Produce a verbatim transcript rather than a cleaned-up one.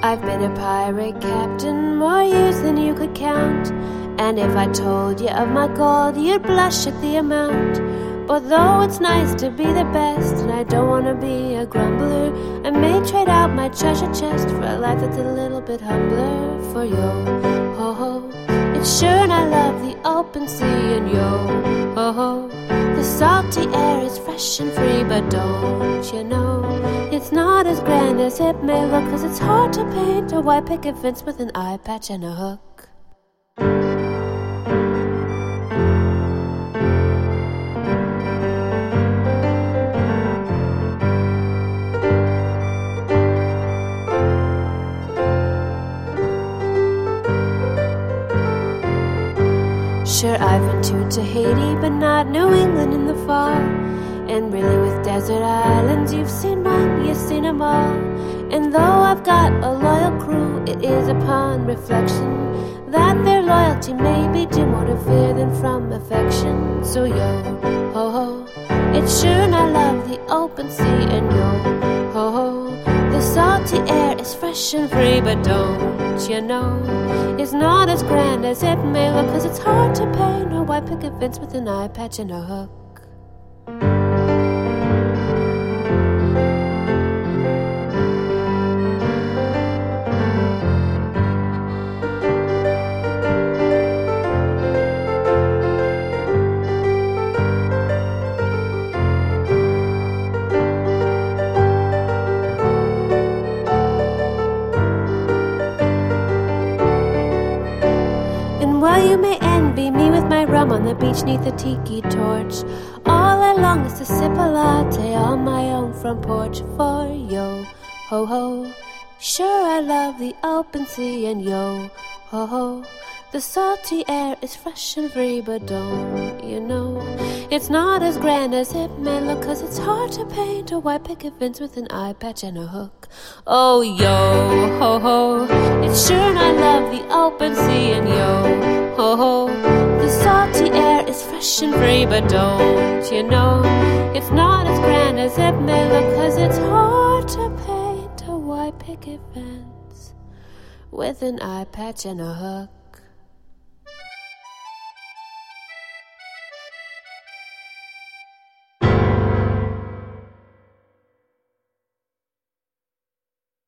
I've been a pirate captain more years than you could count, and if I told you of my gold, you'd blush at the amount. But though it's nice to be the best, and I don't want to be a grumbler, I may trade out my treasure chest for a life that's a little bit humbler. For yo, ho ho, it's sure and I love the open sea, and yo, ho ho, the salty air is fresh and free. But don't you know, it's not as grand as it may look, 'cause it's hard to paint a white picket fence with an eye patch and a hook. Sure, I've been to Tahiti, but not New England in the fall. And really with desert islands, you've seen one, you've seen them all. And though I've got a loyal crew, it is upon reflection that their loyalty may be due more to fear than from affection. So yo, ho ho, it's sure and I love the open sea, and yo, ho ho, the salty air is fresh and free. But don't you know, it's not as grand as it may look, 'cause it's hard to paint a white picket fence with an eye patch and a hook. You may envy me with my rum on the beach neath a tiki torch. All I long is to sip a latte on my own front porch. For yo, ho ho, sure I love the open sea, and yo, ho ho, the salty air is fresh and free. But don't you know, it's not as grand as it may look, 'cause it's hard to paint a white picket fence with an eye patch and a hook. Oh yo, ho ho, it's sure and I love the open sea, and yo, ho ho, the salty air is fresh and free. But don't you know, it's not as grand as it may look, 'cause it's hard to paint a white picket fence with an eye patch and a hook.